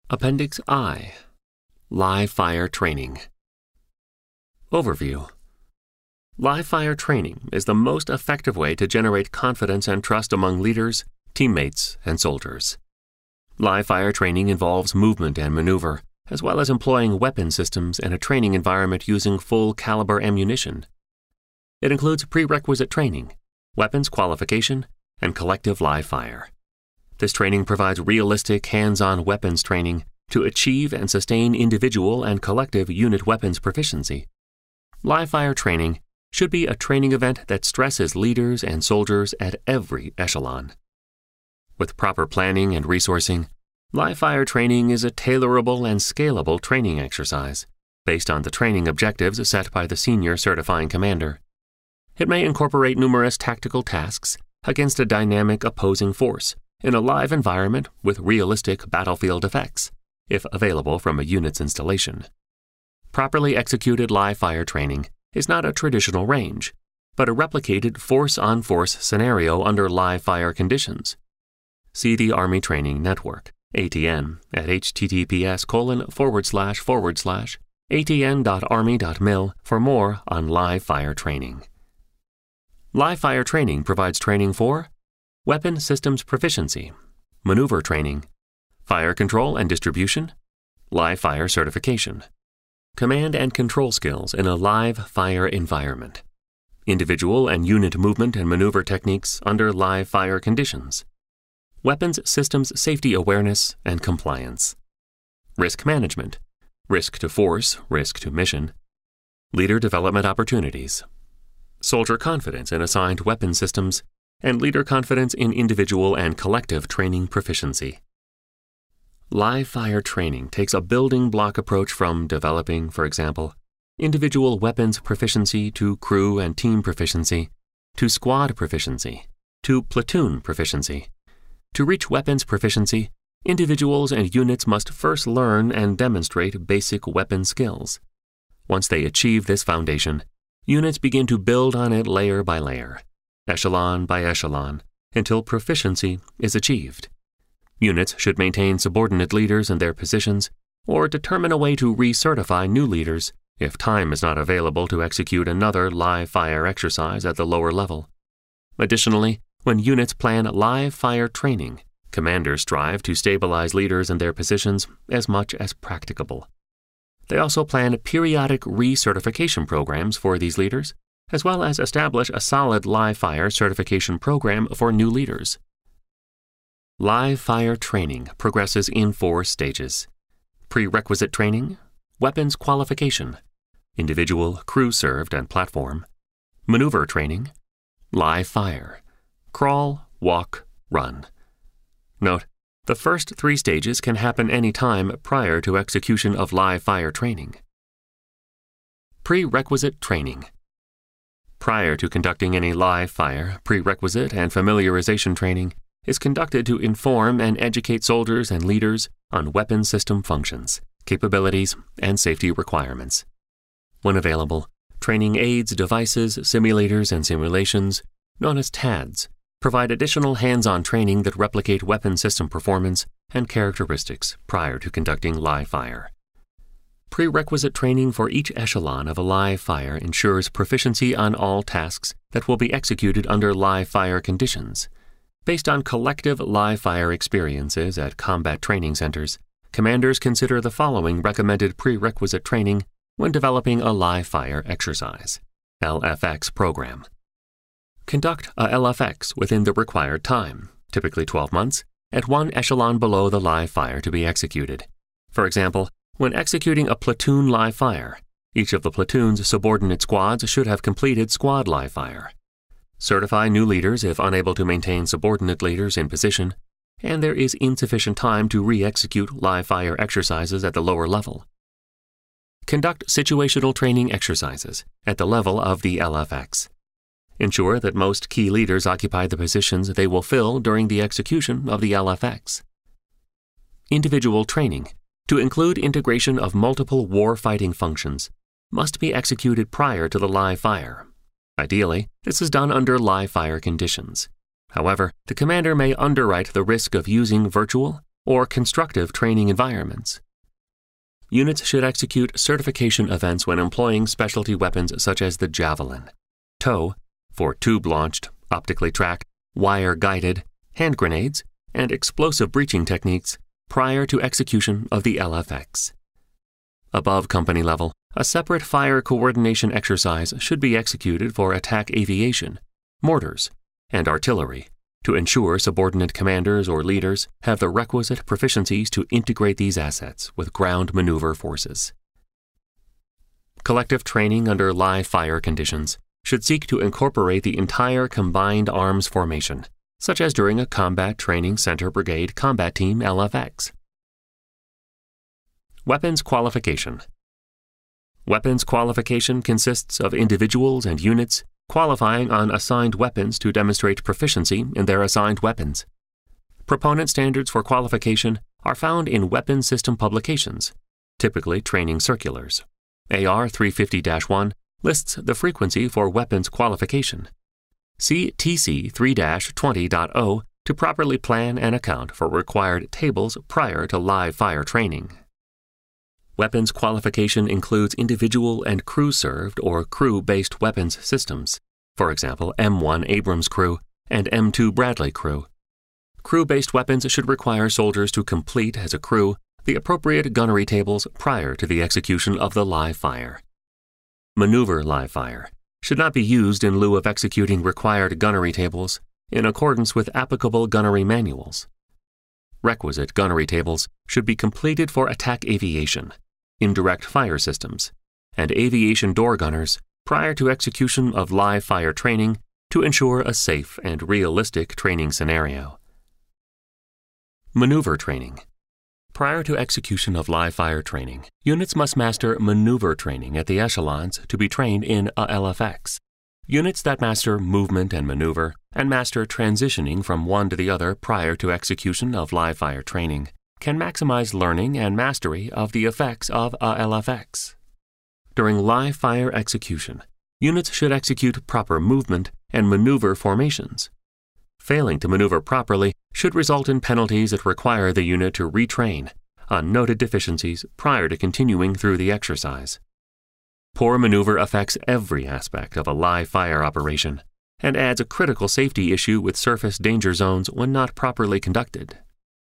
Appendix I. Live Fire Training. Overview. Live fire training is the most effective way to generate confidence and trust among leaders, teammates, and soldiers. Live fire training involves movement and maneuver, as well as employing weapon systems in a training environment using full-caliber ammunition. It includes prerequisite training, weapons qualification, and collective live fire. This training provides realistic hands-on weapons training to achieve and sustain individual and collective unit weapons proficiency. Live fire training should be a training event that stresses leaders and soldiers at every echelon. With proper planning and resourcing, live fire training is a tailorable and scalable training exercise based on the training objectives set by the senior certifying commander. It may incorporate numerous tactical tasks against a dynamic opposing force in a live environment with realistic battlefield effects, if available from a unit's installation. Properly executed live fire training is not a traditional range, but a replicated force-on-force scenario under live fire conditions. See the Army Training Network, ATN, at https://atn.army.mil for more on live fire training. Live fire training provides training for weapon systems proficiency, maneuver training, fire control and distribution, live fire certification, command and control skills in a live fire environment, individual and unit movement and maneuver techniques under live fire conditions, weapons systems safety awareness and compliance, risk management, risk to force, risk to mission, leader development opportunities, soldier confidence in assigned weapon systems, and leader confidence in individual and collective training proficiency. Live fire training takes a building block approach from developing, for example, individual weapons proficiency to crew and team proficiency, to squad proficiency, to platoon proficiency. To reach weapons proficiency, individuals and units must first learn and demonstrate basic weapon skills. Once they achieve this foundation, units begin to build on it layer by layer, echelon by echelon, until proficiency is achieved. Units should maintain subordinate leaders in their positions or determine a way to recertify new leaders if time is not available to execute another live fire exercise at the lower level. Additionally, when units plan live fire training, commanders strive to stabilize leaders in their positions as much as practicable. They also plan periodic recertification programs for these leaders, as well as establish a solid live fire certification program for new leaders. Live fire training progresses in 4 stages: prerequisite training, weapons qualification, individual, crew served, and platform, maneuver training, live fire, crawl, walk, run. Note, the first 3 stages can happen any time prior to execution of live fire training. Prerequisite training. Prior to conducting any live fire, prerequisite and familiarization training is conducted to inform and educate soldiers and leaders on weapon system functions, capabilities, and safety requirements. When available, training aids, devices, simulators, and simulations, known as TADS, provide additional hands-on training that replicate weapon system performance and characteristics prior to conducting live fire. Prerequisite training for each echelon of a live fire ensures proficiency on all tasks that will be executed under live fire conditions. Based on collective live fire experiences at combat training centers, commanders consider the following recommended prerequisite training when developing a live fire exercise: LFX program. Conduct a LFX within the required time, typically 12 months, at one echelon below the live fire to be executed. For example, when executing a platoon live fire, each of the platoon's subordinate squads should have completed squad live fire. Certify new leaders if unable to maintain subordinate leaders in position, and there is insufficient time to re-execute live fire exercises at the lower level. Conduct situational training exercises at the level of the LFX. Ensure that most key leaders occupy the positions they will fill during the execution of the LFX. Individual training, to include integration of multiple war-fighting functions, must be executed prior to the live fire. Ideally, this is done under live fire conditions. However, the commander may underwrite the risk of using virtual or constructive training environments. Units should execute certification events when employing specialty weapons such as the Javelin, TOW for tube-launched, optically tracked, wire-guided, hand grenades, and explosive breaching techniques prior to execution of the LFX. Above company level, a separate fire coordination exercise should be executed for attack aviation, mortars, and artillery to ensure subordinate commanders or leaders have the requisite proficiencies to integrate these assets with ground maneuver forces. Collective training under live fire conditions should seek to incorporate the entire combined arms formation, such as during a Combat Training Center Brigade Combat Team LFX. Weapons qualification. Weapons qualification consists of individuals and units qualifying on assigned weapons to demonstrate proficiency in their assigned weapons. Proponent standards for qualification are found in weapon system publications, typically training circulars. AR 350-1 lists the frequency for weapons qualification. See TC 3-20.0 to properly plan and account for required tables prior to live fire training. Weapons qualification includes individual and crew-served or crew-based weapons systems, for example, M1 Abrams crew and M2 Bradley crew. Crew-based weapons should require soldiers to complete as a crew the appropriate gunnery tables prior to the execution of the live fire. Maneuver live fire should not be used in lieu of executing required gunnery tables in accordance with applicable gunnery manuals. Requisite gunnery tables should be completed for attack aviation, indirect fire systems, and aviation door gunners prior to execution of live fire training to ensure a safe and realistic training scenario. Maneuver training. Prior to execution of live fire training, units must master maneuver training at the echelons to be trained in a LFX. Units that master movement and maneuver and master transitioning from one to the other prior to execution of live fire training can maximize learning and mastery of the effects of a LFX. During live fire execution, units should execute proper movement and maneuver formations. Failing to maneuver properly should result in penalties that require the unit to retrain on noted deficiencies prior to continuing through the exercise. Poor maneuver affects every aspect of a live fire operation and adds a critical safety issue with surface danger zones when not properly conducted.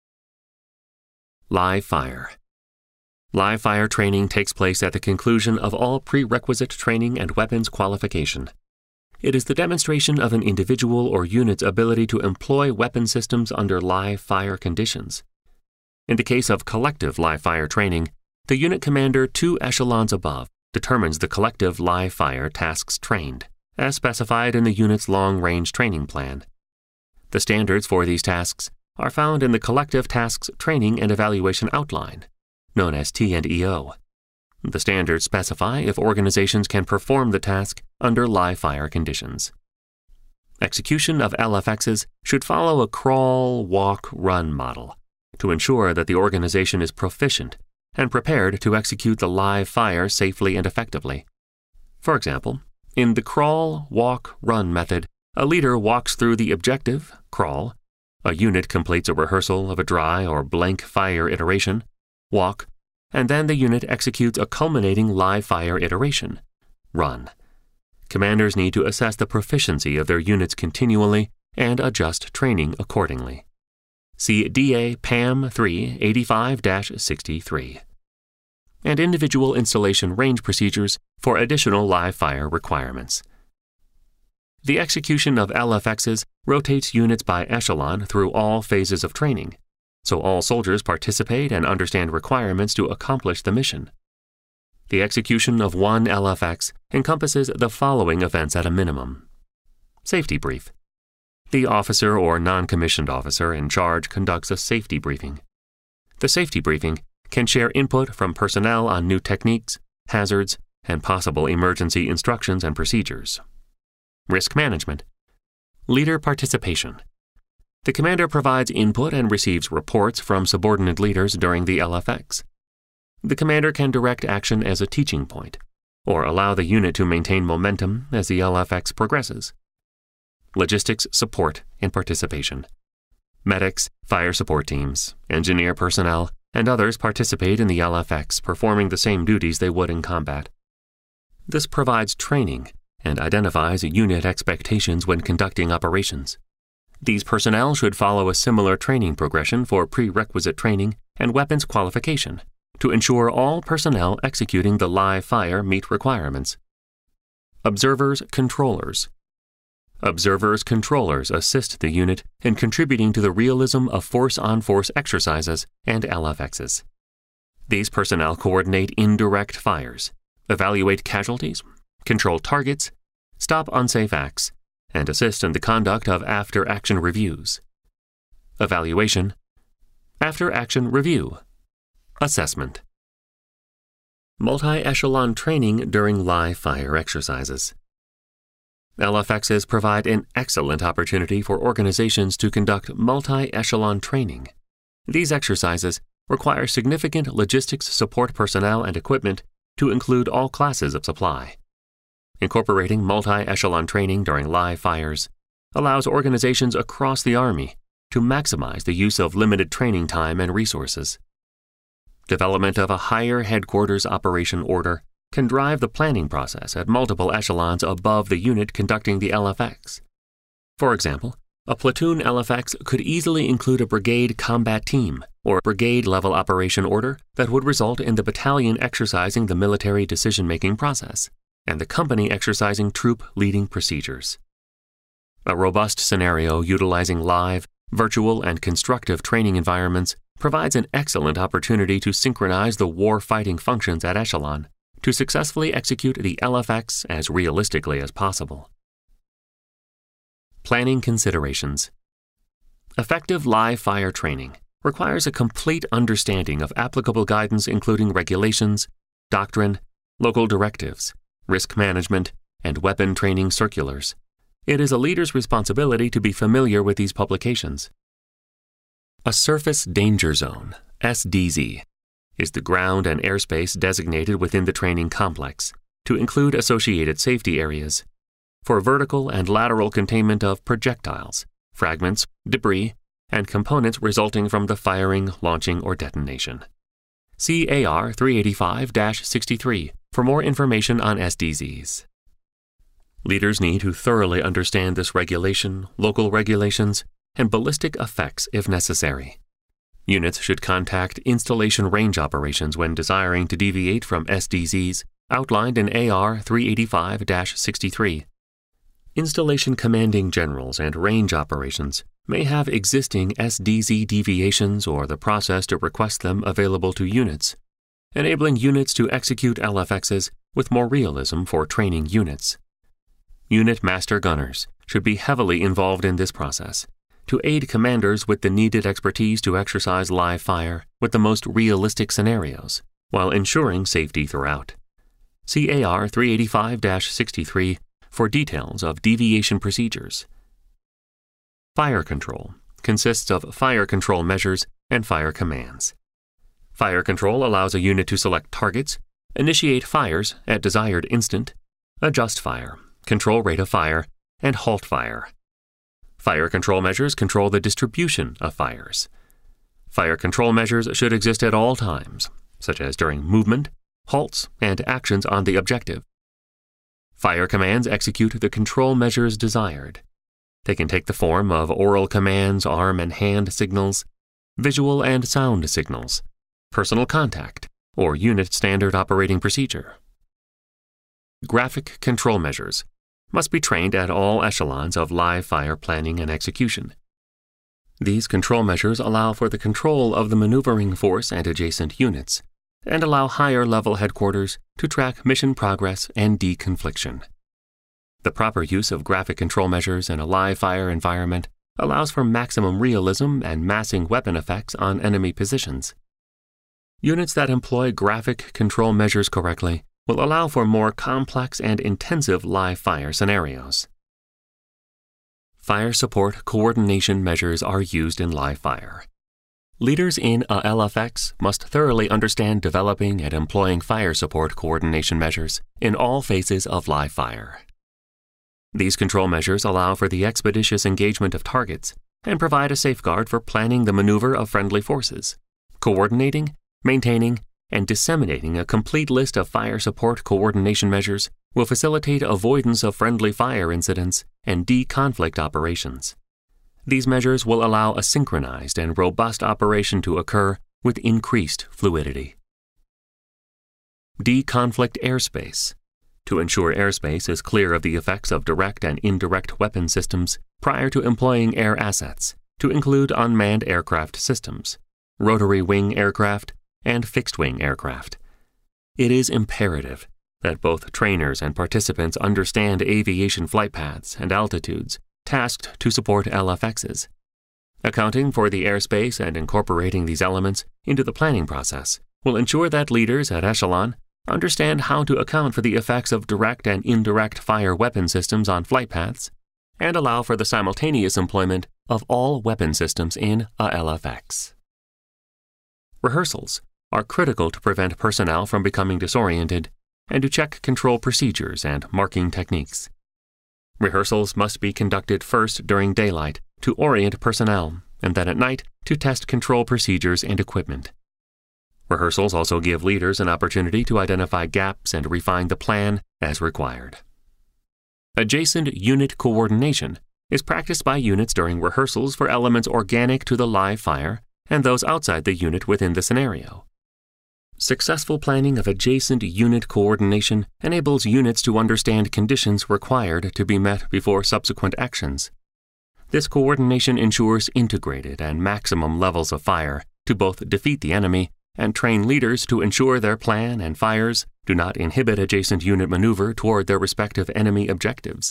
Live fire. Live fire training takes place at the conclusion of all prerequisite training and weapons qualification. It is the demonstration of an individual or unit's ability to employ weapon systems under live fire conditions. In the case of collective live fire training, the unit commander 2 echelons above determines the collective live fire tasks trained, as specified in the unit's long-range training plan. The standards for these tasks are found in the Collective Tasks Training and Evaluation Outline, known as T&EO. The standards specify if organizations can perform the task under live fire conditions. Execution of LFXs should follow a crawl, walk, run model to ensure that the organization is proficient and prepared to execute the live fire safely and effectively. For example, in the crawl, walk, run method, a leader walks through the objective, crawl, a unit completes a rehearsal of a dry or blank fire iteration, walk, and then the unit executes a culminating live fire iteration, run. Commanders need to assess the proficiency of their units continually and adjust training accordingly. See DA PAM 3 85-63. And individual installation range procedures for additional live fire requirements. The execution of LFXs rotates units by echelon through all phases of training, so all soldiers participate and understand requirements to accomplish the mission. The execution of one LFX encompasses the following events at a minimum. Safety brief. The officer or non-commissioned officer in charge conducts a safety briefing. The safety briefing can share input from personnel on new techniques, hazards, and possible emergency instructions and procedures. Risk management. Leader participation. The commander provides input and receives reports from subordinate leaders during the LFX. The commander can direct action as a teaching point, or allow the unit to maintain momentum as the LFX progresses. Logistics support and participation. Medics, fire support teams, engineer personnel, and others participate in the LFX, performing the same duties they would in combat. This provides training and identifies unit expectations when conducting operations. These personnel should follow a similar training progression for prerequisite training and weapons qualification to ensure all personnel executing the live fire meet requirements. Observers, controllers. Observers, controllers assist the unit in contributing to the realism of force-on-force exercises and LFXs. These personnel coordinate indirect fires, evaluate casualties, control targets, stop unsafe acts, and assist in the conduct of after-action reviews. Evaluation, after-action review, assessment. Multi-echelon training during live fire exercises. LFXs provide an excellent opportunity for organizations to conduct multi-echelon training. These exercises require significant logistics support personnel and equipment to include all classes of supply. Incorporating multi-echelon training during live fires allows organizations across the Army to maximize the use of limited training time and resources. Development of a higher headquarters operation order can drive the planning process at multiple echelons above the unit conducting the LFX. For example, a platoon LFX could easily include a brigade combat team or brigade-level operation order that would result in the battalion exercising the military decision-making process and the company exercising troop-leading procedures. A robust scenario utilizing live, virtual, and constructive training environments provides an excellent opportunity to synchronize the war-fighting functions at echelon to successfully execute the LFX as realistically as possible. Planning considerations. Effective live fire training requires a complete understanding of applicable guidance including regulations, doctrine, local directives, risk management, and weapon training circulars. It is a leader's responsibility to be familiar with these publications. A Surface Danger Zone, SDZ, is the ground and airspace designated within the training complex to include associated safety areas for vertical and lateral containment of projectiles, fragments, debris, and components resulting from the firing, launching, or detonation. See AR 385-63 for more information on SDZs. Leaders need to thoroughly understand this regulation, local regulations, and ballistic effects if necessary. Units should contact installation range operations when desiring to deviate from SDZs outlined in AR 385-63. Installation commanding generals and range operations may have existing SDZ deviations or the process to request them available to units, enabling units to execute LFXs with more realism for training units. Unit master gunners should be heavily involved in this process to aid commanders with the needed expertise to exercise live fire with the most realistic scenarios, while ensuring safety throughout. See AR 385-63 for details of deviation procedures. Fire control consists of fire control measures and fire commands. Fire control allows a unit to select targets, initiate fires at desired instant, adjust fire, control rate of fire, and halt fire. Fire control measures control the distribution of fires. Fire control measures should exist at all times, such as during movement, halts, and actions on the objective. Fire commands execute the control measures desired. They can take the form of oral commands, arm and hand signals, visual and sound signals, personal contact, or unit standard operating procedure. Graphic control measures must be trained at all echelons of live fire planning and execution. These control measures allow for the control of the maneuvering force and adjacent units, and allow higher-level headquarters to track mission progress and deconfliction. The proper use of graphic control measures in a live fire environment allows for maximum realism and massing weapon effects on enemy positions. Units that employ graphic control measures correctly will allow for more complex and intensive live fire scenarios. Fire support coordination measures are used in live fire. Leaders in a LFX must thoroughly understand developing and employing fire support coordination measures in all phases of live fire. These control measures allow for the expeditious engagement of targets and provide a safeguard for planning the maneuver of friendly forces, coordinating, maintaining, and disseminating a complete list of fire support coordination measures will facilitate avoidance of friendly fire incidents and de-conflict operations. These measures will allow a synchronized and robust operation to occur with increased fluidity. De-conflict airspace. To ensure airspace is clear of the effects of direct and indirect weapon systems prior to employing air assets, to include unmanned aircraft systems, rotary wing aircraft, and fixed-wing aircraft. It is imperative that both trainers and participants understand aviation flight paths and altitudes tasked to support LFXs. Accounting for the airspace and incorporating these elements into the planning process will ensure that leaders at Echelon understand how to account for the effects of direct and indirect fire weapon systems on flight paths and allow for the simultaneous employment of all weapon systems in a LFX. Rehearsals are critical to prevent personnel from becoming disoriented and to check control procedures and marking techniques. Rehearsals must be conducted first during daylight to orient personnel, and then at night to test control procedures and equipment. Rehearsals also give leaders an opportunity to identify gaps and refine the plan as required. Adjacent unit coordination is practiced by units during rehearsals for elements organic to the live fire and those outside the unit within the scenario. Successful planning of adjacent unit coordination enables units to understand conditions required to be met before subsequent actions. This coordination ensures integrated and maximum levels of fire to both defeat the enemy and train leaders to ensure their plan and fires do not inhibit adjacent unit maneuver toward their respective enemy objectives.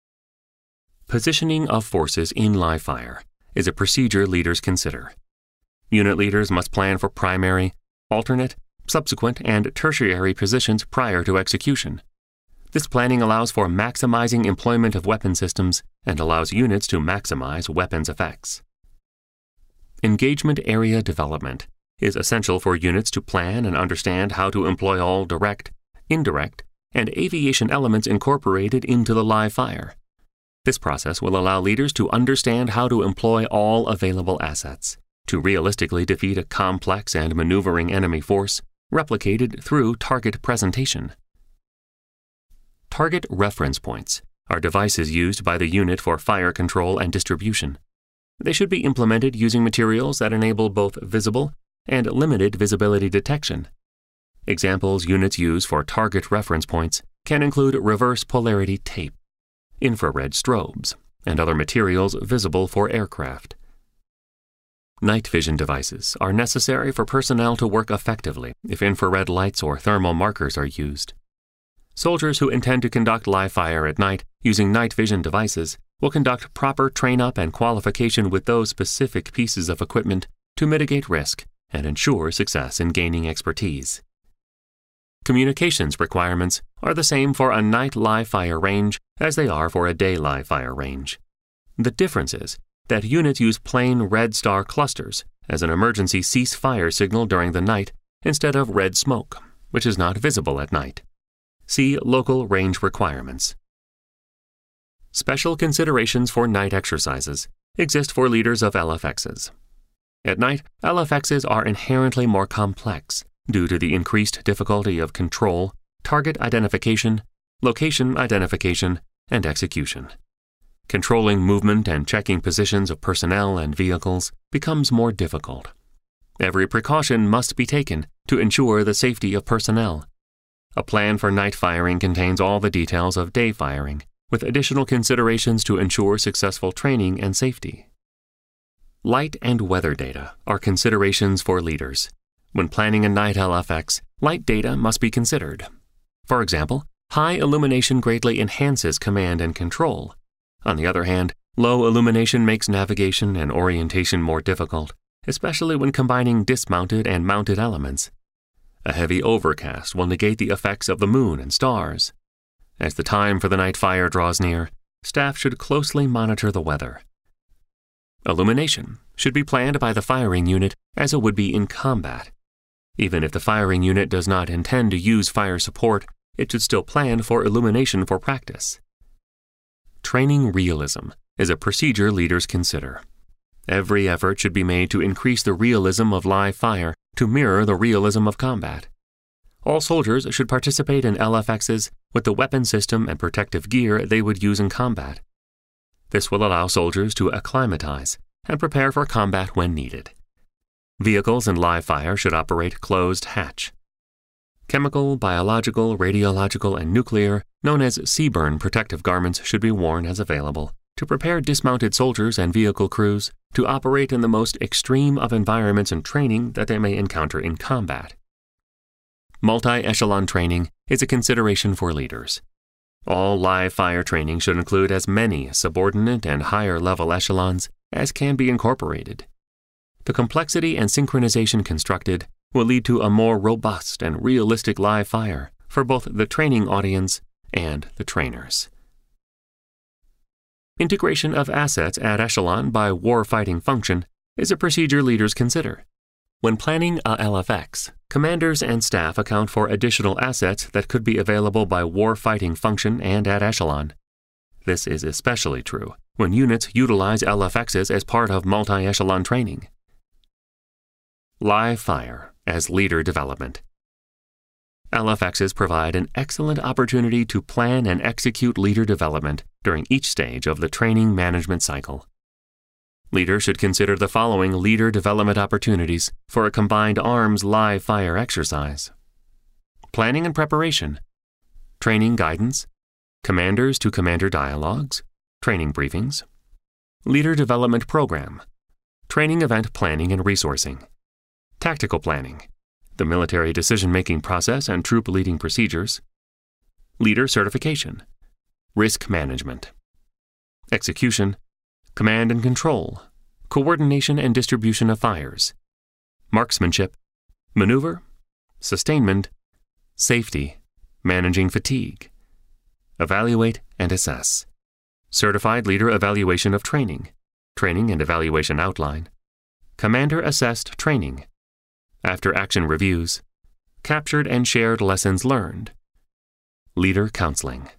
Positioning of forces in live fire is a procedure leaders consider. Unit leaders must plan for primary, alternate, subsequent, and tertiary positions prior to execution. This planning allows for maximizing employment of weapon systems and allows units to maximize weapons effects. Engagement area development is essential for units to plan and understand how to employ all direct, indirect, and aviation elements incorporated into the live fire. This process will allow leaders to understand how to employ all available assets to realistically defeat a complex and maneuvering enemy force replicated through target presentation. Target reference points are devices used by the unit for fire control and distribution. They should be implemented using materials that enable both visible and limited visibility detection. Examples units use for target reference points can include reverse polarity tape, infrared strobes, and other materials visible for aircraft. Night vision devices are necessary for personnel to work effectively if infrared lights or thermal markers are used. Soldiers who intend to conduct live fire at night using night vision devices will conduct proper train-up and qualification with those specific pieces of equipment to mitigate risk and ensure success in gaining expertise. Communications requirements are the same for a night live fire range as they are for a day live fire range. The difference is that units use plain red star clusters as an emergency cease-fire signal during the night instead of red smoke, which is not visible at night. See local range requirements. Special considerations for night exercises exist for leaders of LFXs. At night, LFXs are inherently more complex due to the increased difficulty of control, target identification, location identification, and execution. Controlling movement and checking positions of personnel and vehicles becomes more difficult. Every precaution must be taken to ensure the safety of personnel. A plan for night firing contains all the details of day firing, with additional considerations to ensure successful training and safety. Light and weather data are considerations for leaders. When planning a night LFX, light data must be considered. For example, high illumination greatly enhances command and control. On the other hand, low illumination makes navigation and orientation more difficult, especially when combining dismounted and mounted elements. A heavy overcast will negate the effects of the moon and stars. As the time for the night fire draws near, staff should closely monitor the weather. Illumination should be planned by the firing unit as it would be in combat. Even if the firing unit does not intend to use fire support, it should still plan for illumination for practice. Training realism is a procedure leaders consider. Every effort should be made to increase the realism of live fire to mirror the realism of combat. All soldiers should participate in LFXs with the weapon system and protective gear they would use in combat. This will allow soldiers to acclimatize and prepare for combat when needed. Vehicles in live fire should operate closed hatch. Chemical, biological, radiological, and nuclear, known as CBRN protective garments, should be worn as available to prepare dismounted soldiers and vehicle crews to operate in the most extreme of environments and training that they may encounter in combat. Multi-echelon training is a consideration for leaders. All live fire training should include as many subordinate and higher level echelons as can be incorporated. The complexity and synchronization constructed will lead to a more robust and realistic live fire for both the training audience and the trainers. Integration of assets at echelon by war-fighting function is a procedure leaders consider. When planning a LFX, commanders and staff account for additional assets that could be available by war-fighting function and at echelon. This is especially true when units utilize LFXs as part of multi-echelon training. Live fire as leader development. LFXs provide an excellent opportunity to plan and execute leader development during each stage of the training management cycle. Leaders should consider the following leader development opportunities for a combined arms live fire exercise: planning and preparation, training guidance, commanders to commander dialogues, training briefings, leader development program, training event planning and resourcing, tactical planning, the military decision-making process and troop leading procedures, leader certification, risk management, execution, command and control, coordination and distribution of fires, marksmanship, maneuver, sustainment, safety, managing fatigue, evaluate and assess, certified leader evaluation of training, training and evaluation outline, commander-assessed training, after-action reviews, captured and shared lessons learned, leader counseling.